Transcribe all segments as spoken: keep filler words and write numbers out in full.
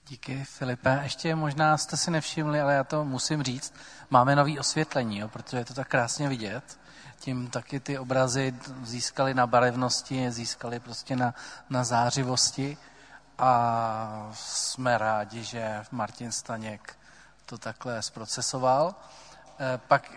Díky, Filipe. Ještě možná jste si nevšimli, ale já to musím říct, máme nový osvětlení, jo, protože je to tak krásně vidět. Tím taky ty obrazy získaly na barevnosti, získaly prostě na, na zářivosti a jsme rádi, že Martin Staněk to takhle zprocesoval. E, pak,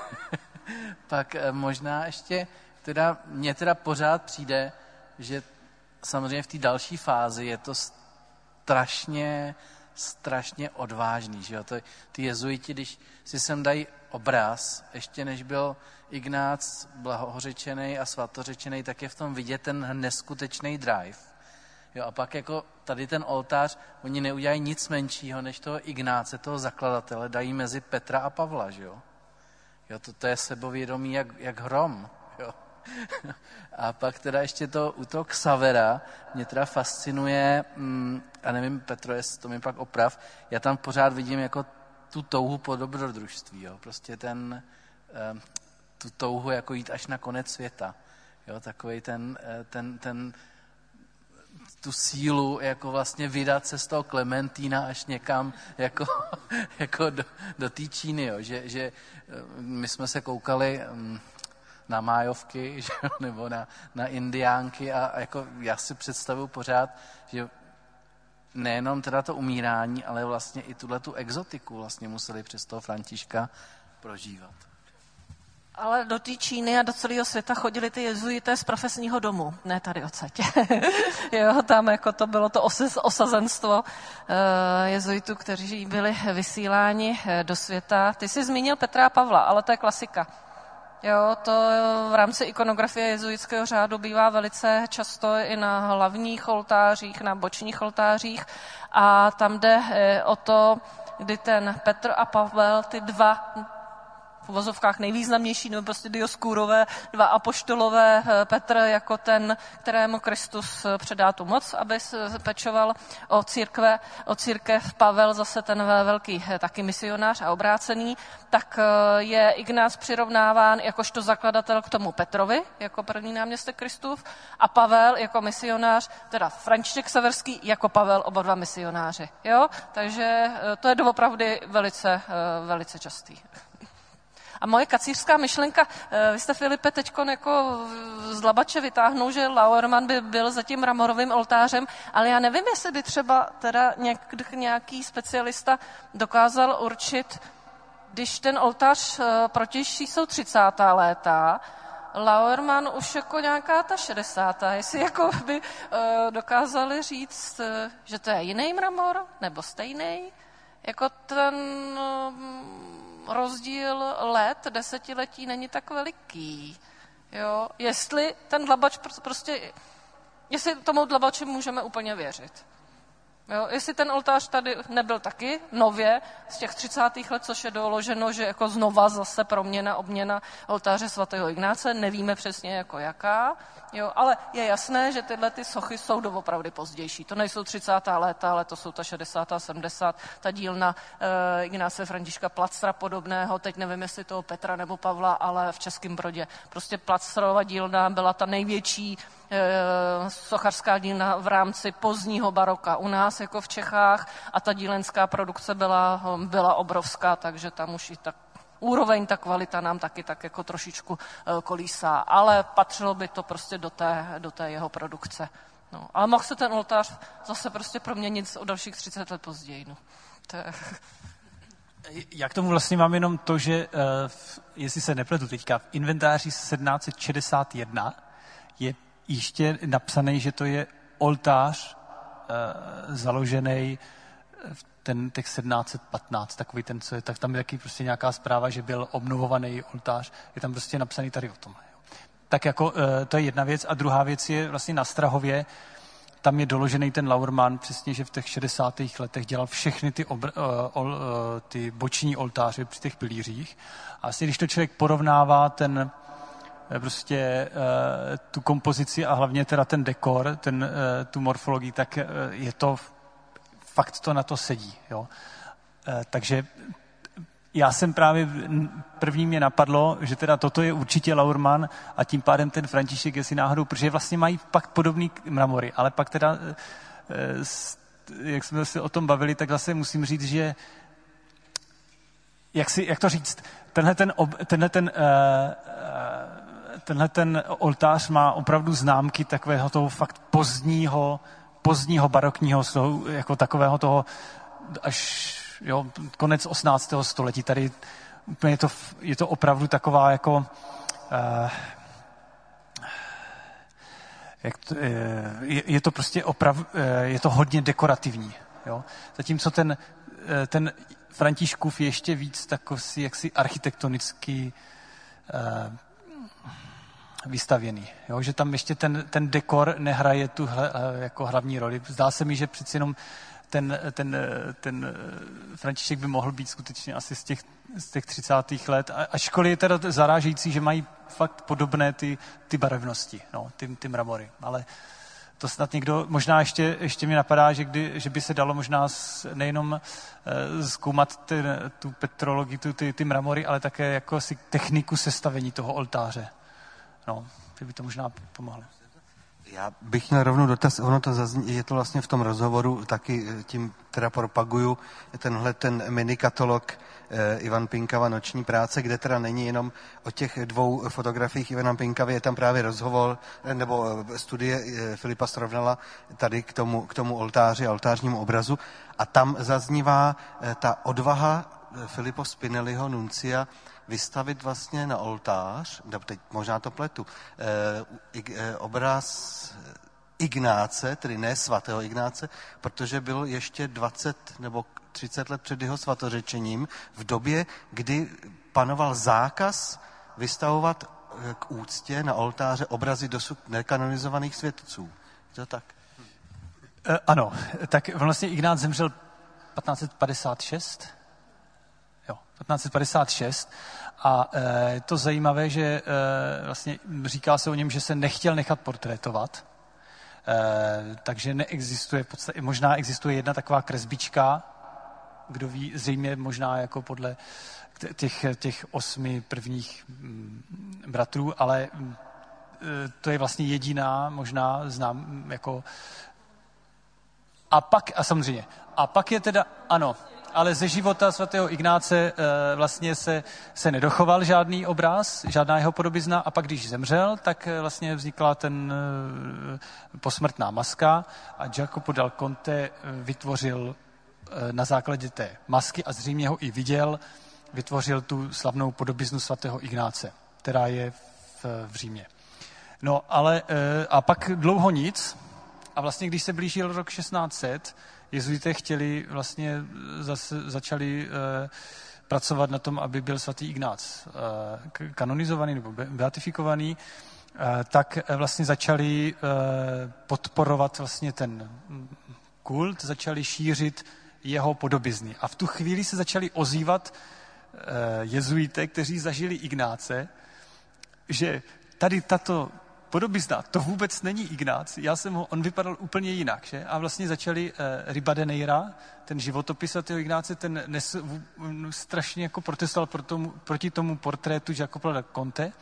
pak možná ještě, teda, mně teda pořád přijde, že samozřejmě v té další fázi je to strašně, strašně odvážný. Že jo? To, ty jezuiti, když si sem dají obraz, ještě než byl Ignác blahořečenej a svatořečenej, tak je v tom vidět ten neskutečný drive. Jo, a pak jako tady ten oltář, oni neudělají nic menšího, než toho Ignáce, toho zakladatele, dají mezi Petra a Pavla, že jo. Jo, to, to je sebovědomí jak, jak hrom, jo. A pak teda ještě to u toho Xavera mě teda fascinuje, mm, a nevím, Petro, jestli to mi pak oprav, já tam pořád vidím jako tu touhu po dobrodružství, jo. Prostě ten, eh, tu touhu jako jít až na konec světa, jo, takovej ten, ten, ten tu sílu jako vlastně vydat se z toho Klementína až někam jako, jako do, do té Číny, jo. Že, že my jsme se koukali na májovky, že, nebo na, na indiánky a, a jako já si představuji pořád, že nejenom teda to umírání, ale vlastně i tuhle tu exotiku vlastně museli přes toho Františka prožívat. Ale do té Číny a do celého světa chodili ty jezuité z profesního domu, ne tady odsaď. Jo, tam jako to bylo to os- osazenstvo uh, jezuitů, kteří byli vysíláni do světa. Ty jsi zmínil Petra a Pavla, ale to je klasika. Jo, to v rámci ikonografie jezuitského řádu bývá velice často i na hlavních oltářích, na bočních oltářích a tam jde o to, kdy ten Petr a Pavel, ty dva v uvozovkách nejvýznamnější, nebo prostě Dioskůrové, dva apoštolové, Petr jako ten, kterému Kristus předá tu moc, aby se pečoval o církve, o církev, Pavel zase ten velký taky misionář a obrácený, tak je Ignác přirovnáván jakožto zakladatel k tomu Petrovi, jako první náměstek Kristův, a Pavel jako misionář, teda František Severský jako Pavel, oba dva misionáři. Jo? Takže to je doopravdy velice, velice častý. A moje kacířská myšlenka, vy jste, Filipe, teďkon jako z Labače vytáhnul, že Lauermann by byl za tím mramorovým oltářem, ale já nevím, jestli by třeba teda nějaký specialista dokázal určit, když ten oltář protější jsou třicátá léta, Lauermann už jako nějaká ta šedesátá Jestli jako by dokázali říct, že to je jiný mramor, nebo stejný, jako ten rozdíl let, desetiletí není tak veliký. Jo? Jestli ten dlabač prostě, jestli tomu dlabači můžeme úplně věřit. Jo? Jestli ten oltář tady nebyl taky nově z těch třicátých let, což je doloženo, že jako znova zase proměna, obměna oltáře svatého Ignáce, nevíme přesně jako jaká, jo? Ale je jasné, že tyhle ty sochy jsou doopravdy pozdější. To nejsou třicátá léta, ale to jsou ta šedesátá sedmdesátá ta dílna e, Ignáce Františka Plactra podobného, teď nevím, jestli toho Petra nebo Pavla, ale v Českém Brodě. Prostě Plactrova dílna byla ta největší e, sochařská dílna v rámci pozdního baroka u nás, jako v Čechách, a ta dílenská produkce byla, byla obrovská, takže tam už i tak úroveň, ta kvalita nám taky tak jako trošičku kolísá, ale patřilo by to prostě do té, do té jeho produkce. No, ale mohl se ten oltář zase prostě proměnit o dalších třicet let později. No. To je... Já k tomu vlastně mám jenom to, že uh, jestli se nepletu teďka, v inventáři sedmnáct set šedesát jedna je ještě napsaný, že to je oltář uh, založený v ten text sedmnáct set patnáct, takový ten, co je, tak tam je taky prostě nějaká zpráva, že byl obnovovaný oltář, je tam prostě napsaný tady o tom. Tak jako to je jedna věc a druhá věc je vlastně na Strahově, tam je doložený ten Lauermann přesně, že v těch šedesátých letech dělal všechny ty, obr, ol, ty boční oltáře při těch pilířích a vlastně když to člověk porovnává ten prostě tu kompozici a hlavně teda ten dekor, ten, tu morfologii, tak je to fakt to na to sedí. Jo. E, takže já jsem právě, první mě napadlo, že teda toto je určitě Lauermann a tím pádem ten František, jestli náhodou, protože vlastně mají pak podobný mramory, ale pak teda e, jak jsme se o tom bavili, tak zase musím říct, že jak, si, jak to říct, tenhle ten, ob, tenhle ten, uh, tenhle ten oltář má opravdu známky takového toho fakt pozdního, pozdního barokního, jako takového toho až jo, konec osmnáctého století. Tady úplně je to, je to opravdu taková jako uh, jak to, je, je to prostě opravdu, je to hodně dekorativní. Jo? Zatímco ten, ten Františkův je ještě víc takový jaksi architektonicky uh, vystavěný. Jo? Že tam ještě ten, ten dekor nehraje tu hle, jako hlavní roli. Zdá se mi, že přeci jenom ten, ten, ten František by mohl být skutečně asi z těch, z těch třicátých let. Ačkoliv je teda zarážející, že mají fakt podobné ty, ty barevnosti, no, ty, ty mramory. Ale to snad někdo, možná ještě, ještě mi napadá, že, kdy, že by se dalo možná nejenom uh, zkoumat ty, tu petrologii, tu, ty, ty mramory, ale také jako asi techniku sestavení toho oltáře. No, že by to možná pomohlo. Já bych měl rovnou dotaz, ono to zazní, je to vlastně v tom rozhovoru, taky tím teda propaguju tenhle ten minikatalog eh, Ivan Pinkava Noční práce, kde teda není jenom o těch dvou fotografiích Ivana Pinkavy, je tam právě rozhovor, nebo studie eh, Filipa Srovnala tady k tomu, k tomu oltáři, oltářnímu obrazu a tam zaznívá eh, ta odvaha Filipa Spinelliho, nuncia, vystavit vlastně na oltář, teď možná to pletu, eh, eh, obraz Ignáce, tedy ne svatého Ignáce, protože byl ještě dvacet nebo třicet let před jeho svatořečením v době, kdy panoval zákaz vystavovat k úctě na oltáře obrazy dosud nekanonizovaných světců. Je to tak? E, ano, tak vlastně Ignác zemřel patnáct set padesát šest. Jo, patnáct set padesát šest. A e, je to zajímavé, že e, vlastně říká se o něm, že se nechtěl nechat portrétovat, e, takže neexistuje, podstatě, možná existuje jedna taková kresbička, kdo ví, zřejmě možná jako podle těch, těch osmi prvních m, bratrů, ale m, to je vlastně jediná, možná znám jako... A pak, a samozřejmě, a pak je teda, ano, ale ze života svatého Ignáce e, vlastně se, se nedochoval žádný obraz, žádná jeho podobizna a pak, když zemřel, tak vlastně vznikla ten e, posmrtná maska a Jacopo dal Conte vytvořil e, na základě té masky a zřejmě ho i viděl, vytvořil tu slavnou podobiznu svatého Ignáce, která je v, v Římě. No, ale e, a pak dlouho nic a vlastně, když se blížil rok šestnáct set, jezuité chtěli, vlastně zase začali e, pracovat na tom, aby byl svatý Ignác e, kanonizovaný nebo beatifikovaný, e, tak vlastně začali e, podporovat vlastně ten kult, začali šířit jeho podobizny. A v tu chvíli se začali ozývat e, jezuité, kteří zažili Ignáce, že tady tato podobizna, to vůbec není Ignác, já jsem ho, on vypadal úplně jinak, že? A vlastně začali uh, Ribadeneira, ten životopis svatého Ignáce, ten nes, v, v, strašně jako protestoval pro tomu, proti tomu portrétu Jacopa da Conte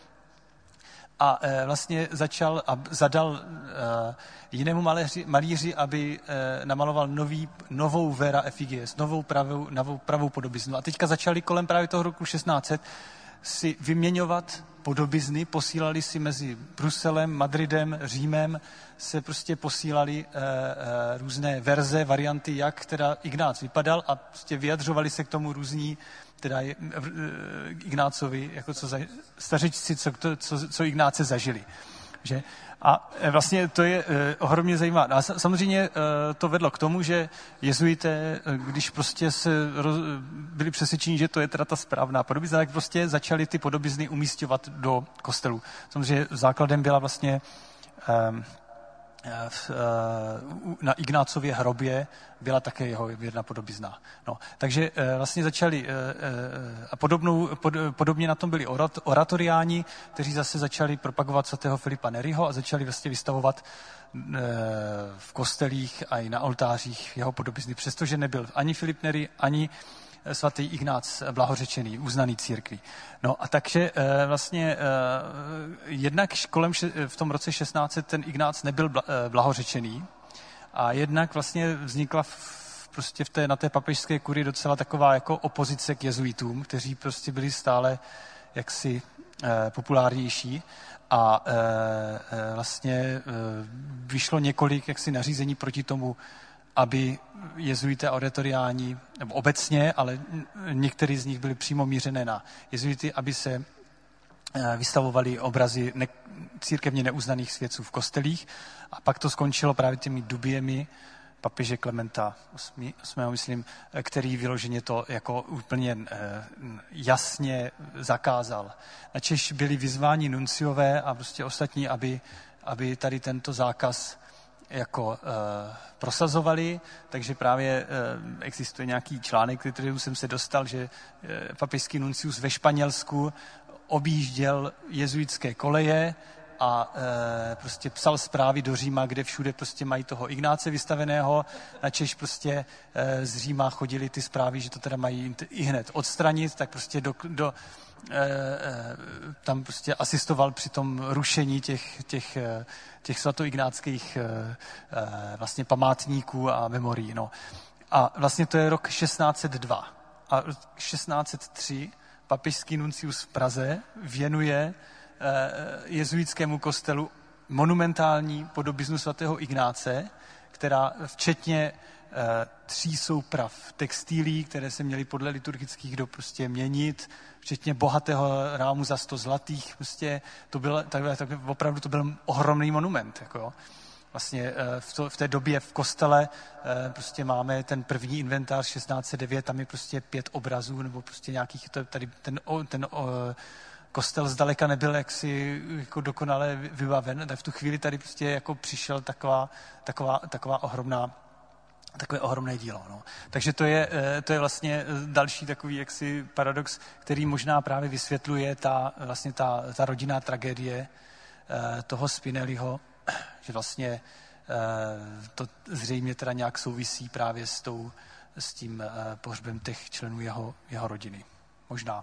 a uh, vlastně začal a zadal uh, jinému malíři, malíři aby uh, namaloval nový, novou Vera Effigies, novou pravou, novou pravou podobiznu. A teďka začali kolem právě toho roku šestnáct set si vyměňovat podobizny, posílali si mezi Bruselem, Madridem, Římem, se prostě posílali e, e, různé verze, varianty, jak teda Ignác vypadal a prostě vyjadřovali se k tomu různí, teda e, e, Ignácovi, jako co za, stařečci, co, co, co Ignáce zažili. Že? A vlastně to je eh, ohromně zajímavé. A samozřejmě eh, to vedlo k tomu, že jezuité, když prostě se roz, byli přesvědčeni, že to je teda ta správná podobizna, tak prostě začali ty podobizny umísťovat do kostelů. Samozřejmě základem byla vlastně eh, v, na Ignácově hrobě byla také jeho jedna podobizna. No, takže vlastně začali a podobnou, pod, podobně na tom byli orat, oratoriáni, kteří zase začali propagovat svatého Filipa Neriho a začali vlastně vystavovat v kostelích a i na oltářích jeho podobizny, přestože nebyl ani Filip Neri, ani svatý Ignác blahořečený, uznaný církví. No a takže e, vlastně e, jednak kolem še, v tom roce šestnáct set ten Ignác nebyl bla, e, blahořečený A jednak vlastně vznikla v, prostě v té, na té papežské kurii docela taková jako opozice k jezuitům, kteří prostě byli stále jaksi eh, populárnější. A e, e, vlastně e, vyšlo několik jaksi nařízení proti tomu, aby jezuité oratoriální, nebo obecně, ale některý z nich byly přímo mířené na jezuity, aby se e, vystavovali obrazy ne, církevně neuznaných svědců v kostelích. A pak to skončilo právě těmi dubiemi papeže Klementa osmého, myslím, který vyloženě to jako úplně jasně zakázal. Načež byli vyzváni nunciové a prostě ostatní, aby, aby tady tento zákaz jako eh, prosazovali, takže právě eh, existuje nějaký článek, který jsem se dostal, že eh, papežský nuncius ve Španělsku objížděl jezuitské koleje a e, prostě psal zprávy do Říma, kde všude prostě mají toho Ignáce vystaveného, načež prostě e, z Říma chodili ty zprávy, že to teda mají i hned odstranit, tak prostě do, do, e, e, tam prostě asistoval při tom rušení těch, těch, těch svatoignátských e, e, vlastně památníků a memorií. No. A vlastně to je rok šestnáct set dva. A šestnáct set tři papežský nuncius v Praze věnuje jezuitskému kostelu monumentální podobiznu svatého Ignáce, která včetně tří souprav textilí, které se měly podle liturgických dob prostě měnit, včetně bohatého rámu za sto zlatých, prostě to bylo, tak, tak opravdu to byl ohromný monument. Jako. Vlastně v, to, v té době v kostele prostě máme ten první inventář šestnáct set devět, tam je prostě pět obrazů, nebo prostě nějakých, tady ten, ten, ten kostel zdaleka nebyl jaksi jako dokonale vybaven, tak v tu chvíli tady prostě jako přišel taková, taková, taková ohromná, takové ohromné dílo. No. Takže to je, to je vlastně další takový jaksi paradox, který možná právě vysvětluje ta, vlastně ta, ta rodinná tragédie toho Spinelliho, že vlastně to zřejmě teda nějak souvisí právě s, tou, s tím pohřbem těch členů jeho, jeho rodiny. Možná.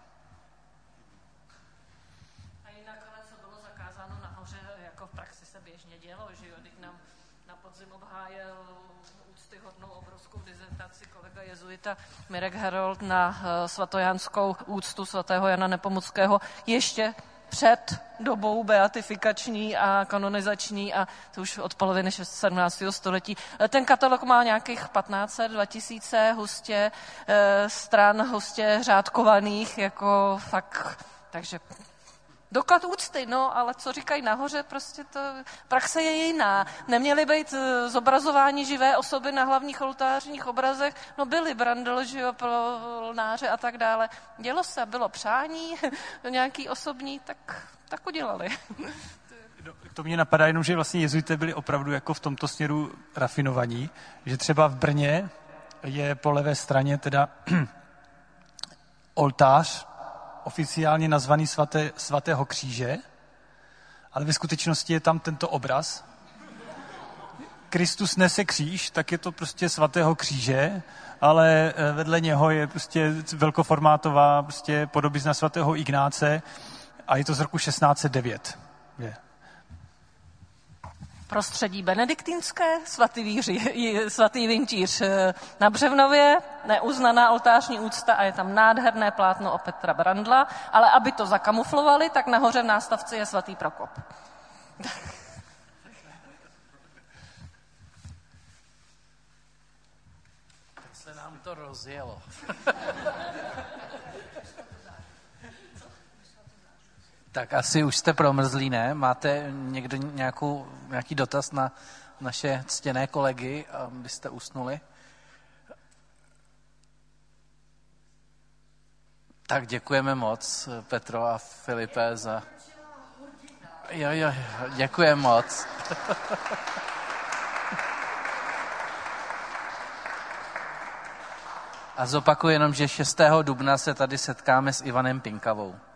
Jezuita Mirek Herold na svatojánskou úctu svatého Jana Nepomuckého ještě před dobou beatifikační a kanonizační a to už od poloviny sedmnáctého století. Ten katalog má nějakých patnáct set, dva tisíce hustě stran, hustě řádkovaných, jako fakt, takže doklad úcty, no, ale co říkají nahoře, prostě to, praxe je jiná. Neměly být zobrazování živé osoby na hlavních oltářních obrazech, no byly Brandl, že jo, Polnáře a tak dále. Dělo se, bylo přání, nějaký osobní, tak, tak udělali. To mě napadá jenom, že vlastně jezuité byli opravdu jako v tomto směru rafinovaní, že třeba v Brně je po levé straně teda oltář, oficiálně nazvaný svaté, svatého kříže, ale ve skutečnosti je tam tento obraz. Kristus nese kříž, tak je to prostě svatého kříže, ale vedle něho je prostě velkoformátová prostě podobizna svatého Ignáce a je to z roku šestnáct set devět. Je. Prostředí benediktínské, svatý, víři, svatý Vintíř na Břevnově, neuznaná oltářní úcta a je tam nádherné plátno o Petra Brandla, ale aby to zakamuflovali, tak nahoře v nástavci je svatý Prokop. Tak se nám to rozjelo. Tak asi už jste promrzlí, ne? Máte někdo nějakou, nějaký dotaz na naše ctěné kolegy, abyste usnuli? Tak děkujeme moc, Petro a Filipe, za... Jo, jo, děkujeme moc. A zopakuju jenom, že šestého dubna se tady setkáme s Ivanem Pinkavou.